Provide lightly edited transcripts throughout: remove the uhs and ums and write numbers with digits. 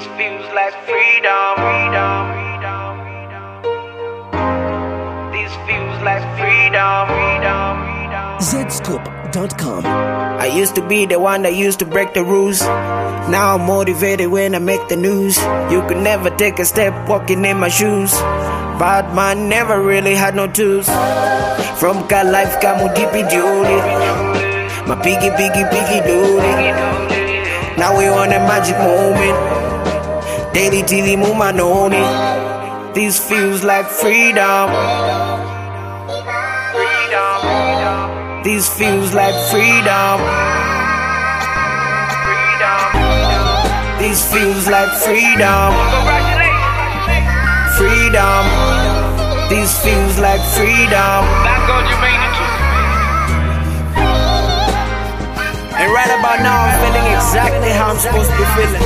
This feels like freedom. This feels like freedom. Zscoop.com. I used to be the one that used to break the rules. Now I'm motivated when I make the news. You could never take a step walking in my shoes. Bad man never really had no tools. From ka life ka mo dippy duty. My piggy duty. Now we on a magic moment. Daily TV move my noni. This feels like freedom. This feels like freedom. This feels like freedom. Freedom. This feels like freedom. And right about now I'm feeling exactly how I'm supposed to be feeling.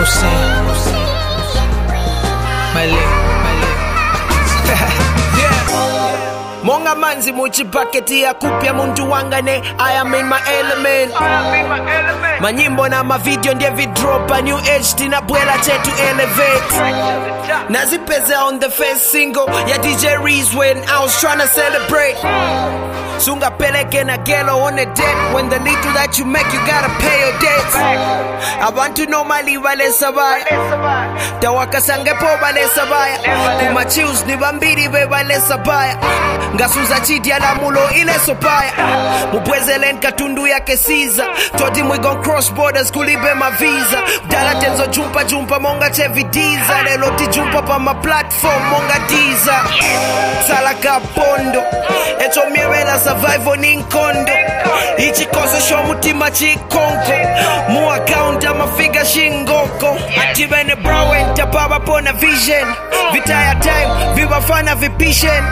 Monga manzi muchipaketi ya kupya muntu wangane. I am in my element. Manyimbo na mavideo ndiye vidropa. New age tina bwela chetu elevate. Nazipeze on the first single ya DJ Reese when I was trying to celebrate. Sunga peleke na gelo on a debt. When the little that you make, you gotta pay your debts. I want to know my liva le sabaya. Tawaka sange po bale sabaya. Kuma chills ni bambiri be bale sabaya. Ngasuza chidi ala mulo ile sopaya. Mubwezelen katundu ya kesiza. Todi mwe gon cross borders kulibe ma visa. Dala tenzo jumpa monga chevi diza. Leloti jumpa pa ma platform monga diza. Salaka pondo. Eto miwela survival ninkondo. Ichi koso show mutima chikonko. Mu account ama figure shingoko. Ativene bro enta baba pona vision. Vitaya time vibafana vipishen.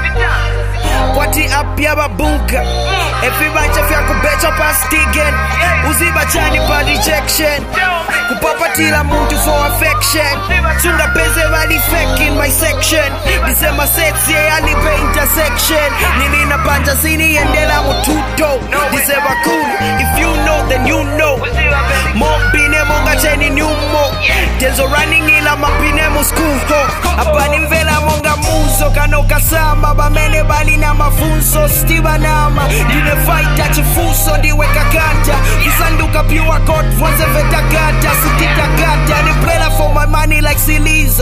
Kwati up ya babuga. Everybody fya kubecha pa stigen. Uziba chani pa rejection. Kupapatila muntu for affection. Tunga peze vali fake in my section. Disema sexy alipe intersection. Nilina panja sini endela mututo. Disema cool, if you know then you know. Mo pine monga cheni nyumo. Tenzo running ila mapine mu school ho. Apani mvela monga muzo. Kano kasamba bamene bali na mafunso. Stiva nama. Dine fight chifuso ndiweka kanta. Kisanduka pure court once veta kata. Sitita kata. Ni play for my money like Siliza.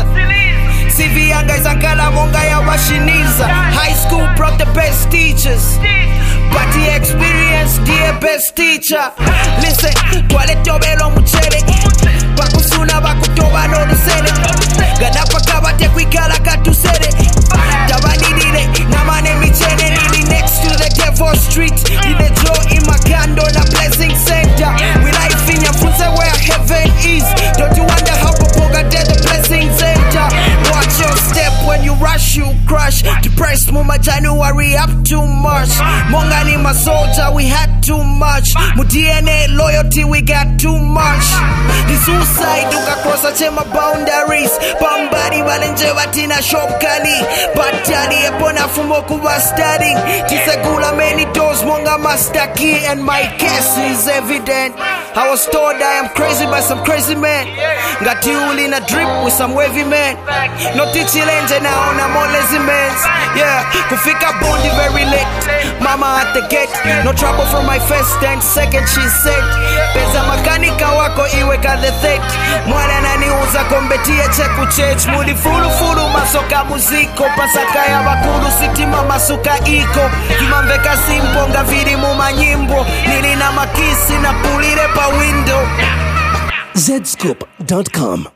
CV yanga izakala monga ya washiniza. High school brought the best teachers. But the experience, dear best teacher. Listen, toileto belo muchele. Bakusuna bakutoba no lusele. Gadapa kabate kwikala katusele. Tabanidile, namane michele. Nili next to the devil street. Nile Joe in Makando na blessing center. We life in Yafunse where heaven is. Don't you wonder how Popoga did the blessing center? Watch your step when you rush, you crush. Depressed muma January up too much. Mongani my soldier, we had too much. Mu DNA loyalty, we got too much. The suicide duka cross a chema boundaries. Pambari walenje watina shopkani. Batali epona fumo kuwa studying. Tisegula many doors monga master key. And my guess is evident. I was told I am crazy by some crazy man. Got you in a drip with some wavy man. No teaching engine now on a more lazy man's. Yeah, kufika bondi very late. Mama at the gate. No trouble from my first and second she said. Pesa makanika wako iweka the third. Mwana nani uza kombetia cheku church. Mudi fulu masoka muziko. Pasaka ya wakulu sitima masuka iko. Kimamveka simpo nga viri muma nyimbo. Nilina makisi na pulire pa window. Zscoop.com